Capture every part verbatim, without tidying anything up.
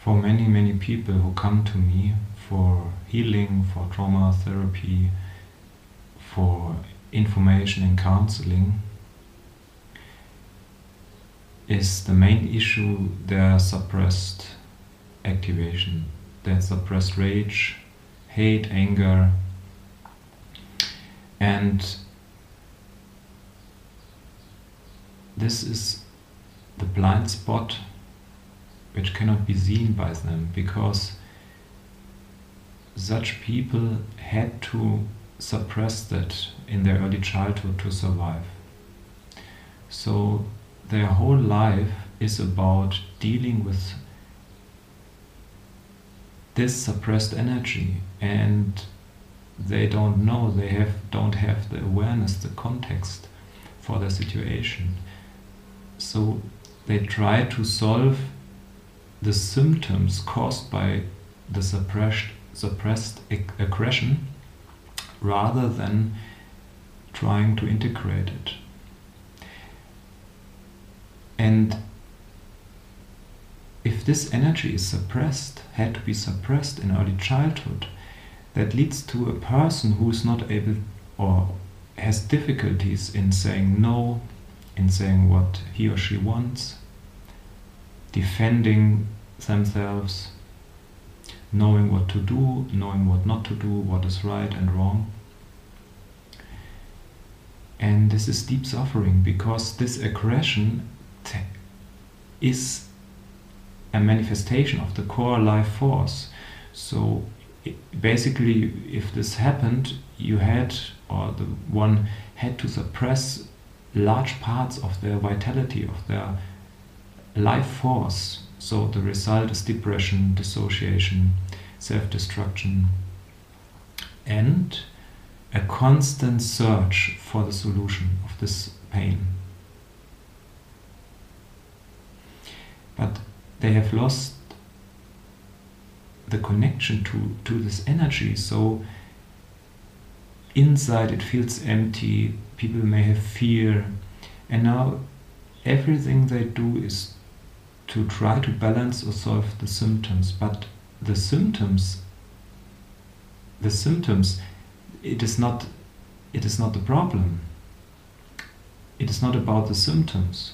for many, many people who come to me for healing, for trauma therapy, for information and counseling, is the main issue their suppressed activation, their suppressed rage, hate, anger, and this is the blind spot which cannot be seen by them, because such people had to suppress that in their early childhood to survive. So their whole life is about dealing with this suppressed energy, and they don't know, they have don't have the awareness, the context for the situation. So they try to solve the symptoms caused by the suppressed suppressed ag- aggression rather than trying to integrate it. And if this energy is suppressed, had to be suppressed in early childhood, that leads to a person who is not able or has difficulties in saying no, in saying what he or she wants, defending themselves, knowing what to do, knowing what not to do, what is right and wrong. And this is deep suffering, because this aggression t- is a manifestation of the core life force. So it, basically, if this happened, you had, or the one had to suppress large parts of their vitality, of their life force. So the result is depression, dissociation, self-destruction, and a constant search for the solution of this pain. But they have lost the connection to, to this energy, so inside it feels empty, people may have fear, and now everything they do is to try to balance or solve the symptoms. But the symptoms, the symptoms, it is not, it is not the problem. It is not about the symptoms.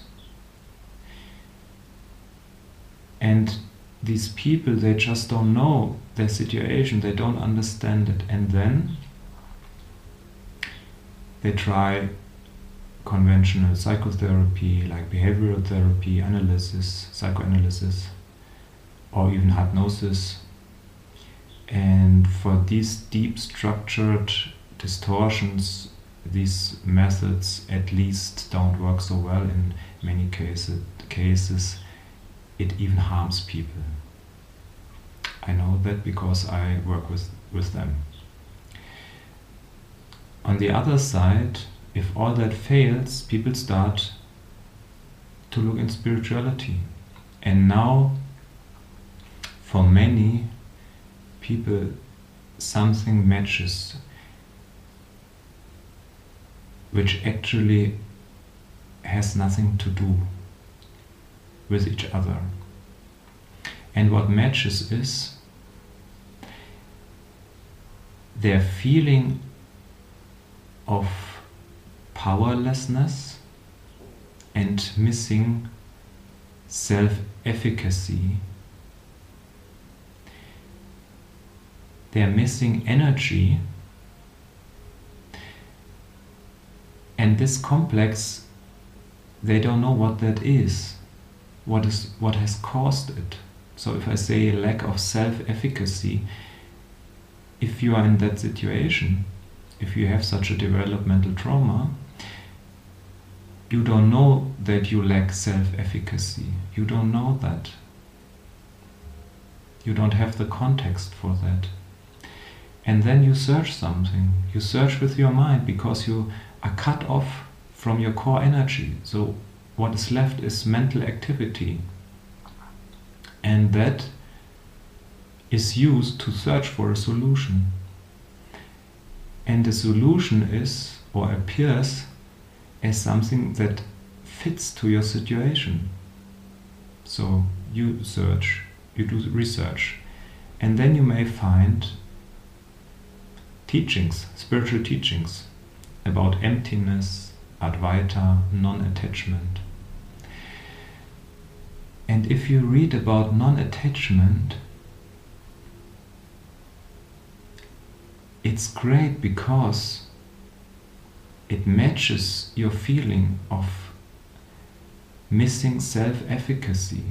And these people, they just don't know their situation, they don't understand it, and then they try conventional psychotherapy like behavioral therapy, analysis, psychoanalysis, or even hypnosis. And for these deep structured distortions, these methods at least don't work so well. In many cases, cases it even harms people. I know that because I work with, with them. On the other side, if all that fails, people start to look in spirituality. And now, for many people, something matches, which actually has nothing to do with each other. And what matches is their feeling of powerlessness and missing self-efficacy. They are missing energy, and this complex, they don't know what that is, what is what has caused it. So if I say a lack of self-efficacy, if you are in that situation, if you have such a developmental trauma, you don't know that you lack self-efficacy. You don't know that. You don't have the context for that. And then you search something. You search with your mind because you are cut off from your core energy. So what is left is mental activity. And that is used to search for a solution. And the solution is, or appears, as something that fits to your situation. So you search you do research, and then you may find teachings, spiritual teachings about emptiness, Advaita, non-attachment. And if you read about non-attachment, it's great because it matches your feeling of missing self-efficacy.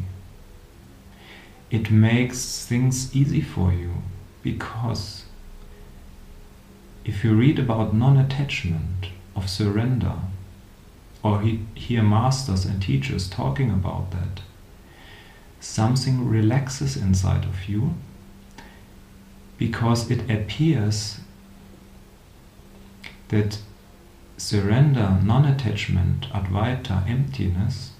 It makes things easy for you, because if you read about non-attachment, of surrender, or he, hear masters and teachers talking about that, something relaxes inside of you, because it appears that surrender, non-attachment, Advaita, emptiness,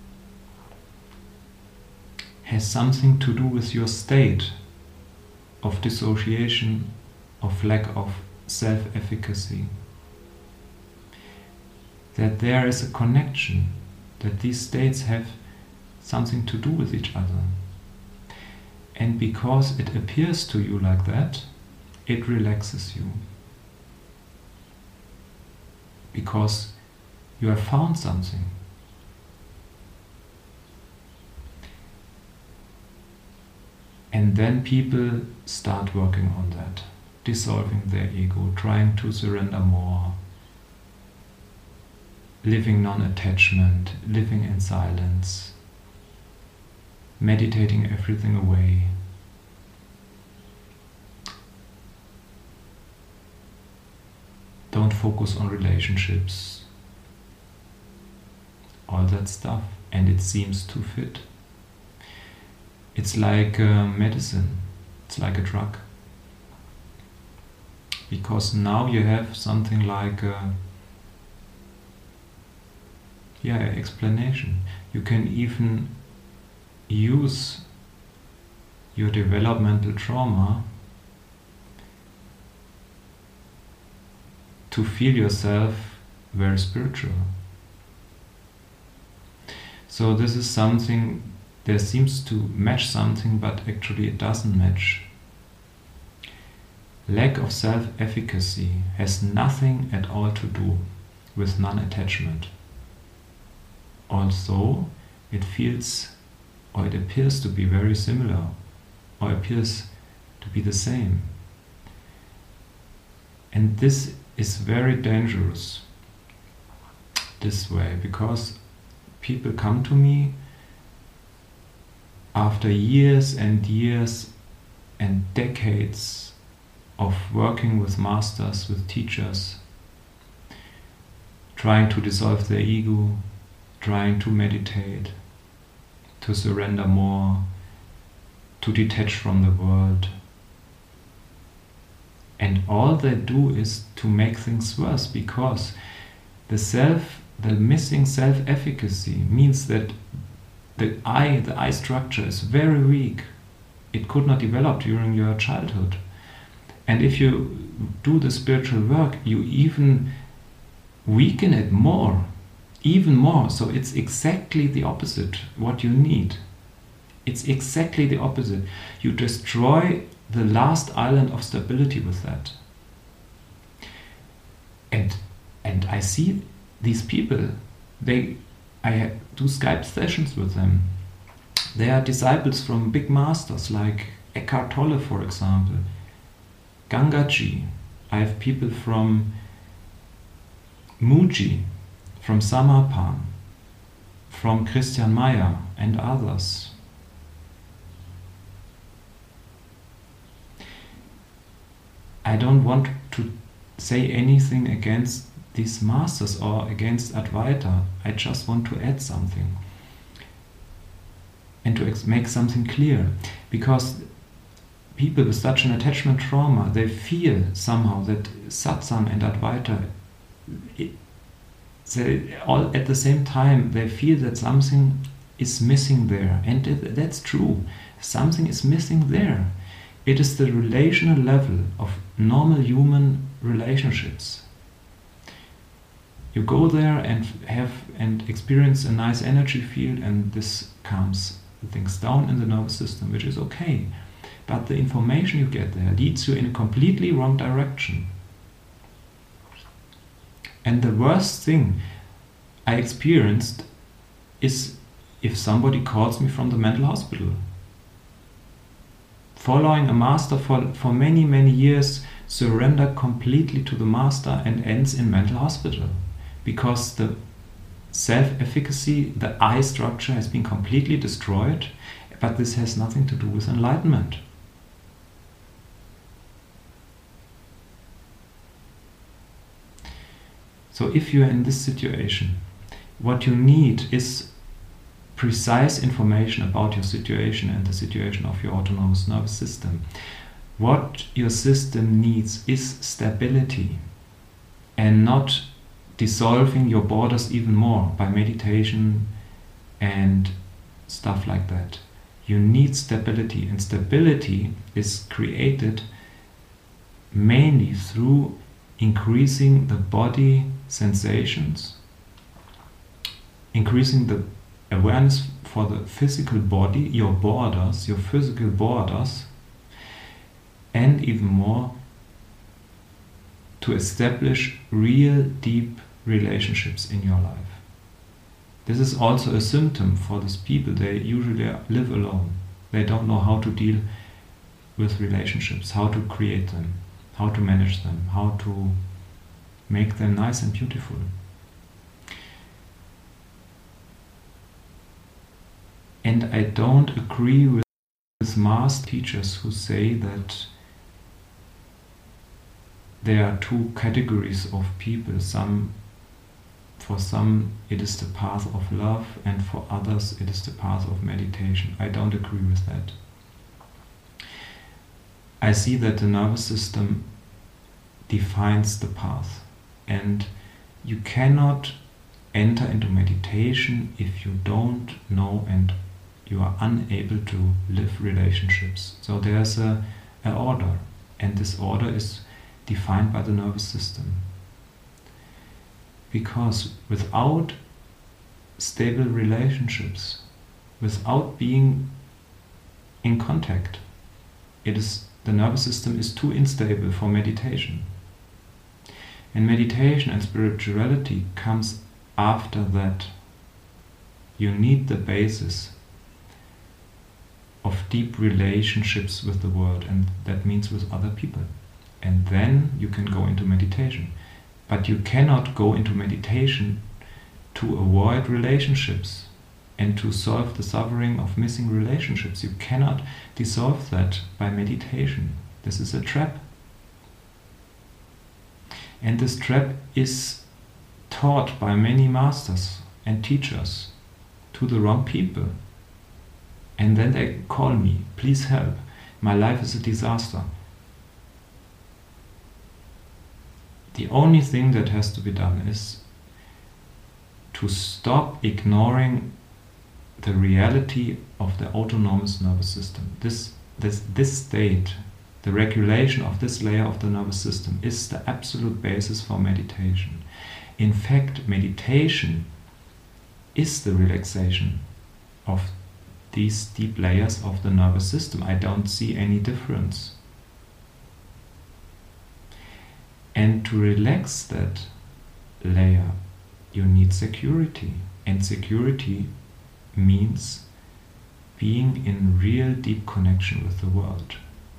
has something to do with your state of dissociation, of lack of self-efficacy. That there is a connection, that these states have something to do with each other. And because it appears to you like that, it relaxes you. Because you have found something. And then people start working on that, dissolving their ego, trying to surrender more, living non-attachment, living in silence, meditating everything away. Don't focus on relationships, all that stuff, and it seems to fit. It's like uh, medicine, it's like a drug. Because now you have something like a, yeah, explanation. You can even use your developmental trauma to feel yourself very spiritual. So this is something, there seems to match something, but actually it doesn't match. Lack of self-efficacy has nothing at all to do with non-attachment. Also, it feels, or it appears to be very similar, or appears to be the same. And this is very dangerous this way, because people come to me after years and years and decades of working with masters, with teachers, trying to dissolve their ego, trying to meditate, to surrender more, to detach from the world. And all they do is to make things worse, because the self, the missing self-efficacy means that the I, the I structure is very weak. It could not develop during your childhood. And if you do the spiritual work, you even weaken it more, even more. So it's exactly the opposite what you need. It's exactly the opposite. You destroy the last island of stability with that. And and I see these people, they I do Skype sessions with them. They are disciples from big masters like Eckhart Tolle, for example, Gangaji. I have people from Muji, from Samarpan, from Christian Meyer and others. I don't want to say anything against these masters or against Advaita. I just want to add something and to ex- make something clear, because people with such an attachment trauma, they feel somehow that satsang and Advaita, it, they all at the same time, they feel that something is missing there, and it, that's true. Something is missing there. It is the relational level of normal human relationships. You go there and have and experience a nice energy field, and this comes things down in the nervous system, which is okay. But the information you get there leads you in a completely wrong direction. And the worst thing I experienced is if somebody calls me from the mental hospital. Following a master for, for many, many years, surrender completely to the master and ends in mental hospital. Because the self-efficacy, the I structure has been completely destroyed, but this has nothing to do with enlightenment. So if you are in this situation, what you need is precise information about your situation and the situation of your autonomous nervous system. What your system needs is stability, and not dissolving your borders even more by meditation and stuff like that. You need stability, and stability is created mainly through increasing the body sensations, increasing the awareness for the physical body, your borders, your physical borders, and even more to establish real deep relationships in your life. This is also a symptom for these people. They usually live alone. They don't know how to deal with relationships, how to create them, how to manage them, how to make them nice and beautiful. And I don't agree with master teachers who say that there are two categories of people. Some, for some it is the path of love, and for others it is the path of meditation. I don't agree with that. I see that the nervous system defines the path, and you cannot enter into meditation if you don't know and you are unable to live relationships. So there's a, a order, and this order is defined by the nervous system. Because without stable relationships, without being in contact, it is the nervous system is too unstable for meditation. And meditation and spirituality comes after that. You need the basis of deep relationships with the world, and that means with other people. And then you can go into meditation. But you cannot go into meditation to avoid relationships and to solve the suffering of missing relationships. You cannot dissolve that by meditation. This is a trap. And this trap is taught by many masters and teachers to the wrong people. And then they call me, please help, my life is a disaster. The only thing that has to be done is to stop ignoring the reality of the autonomous nervous system. This, this, this state, the regulation of this layer of the nervous system, is the absolute basis for meditation. In fact, meditation is the relaxation of these deep layers of the nervous system. I don't see any difference. And to relax that layer, you need security. And security means being in real deep connection with the world.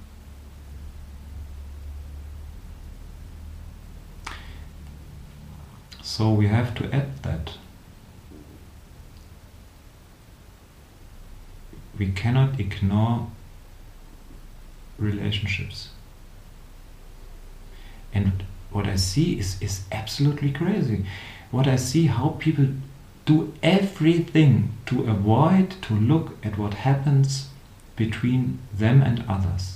So we have to add that. We cannot ignore relationships. And what I see is, is absolutely crazy. What I see, how people do everything to avoid to look at what happens between them and others.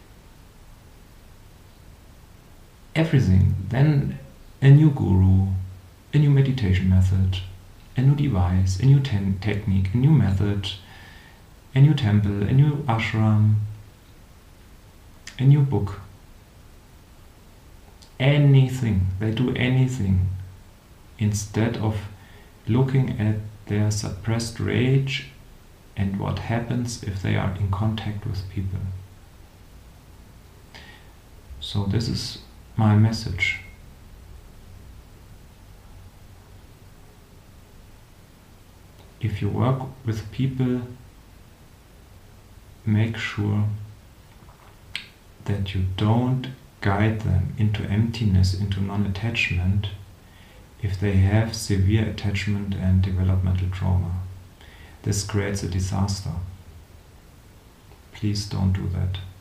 Everything. Then a new guru, a new meditation method, a new device, a new ten- technique, a new method, a new temple, a new ashram, a new book. Anything. They do anything instead of looking at their suppressed rage and what happens if they are in contact with people. So this is my message. If you work with people, make sure that you don't guide them into emptiness, into non-attachment, if they have severe attachment and developmental trauma. This creates a disaster. Please don't do that.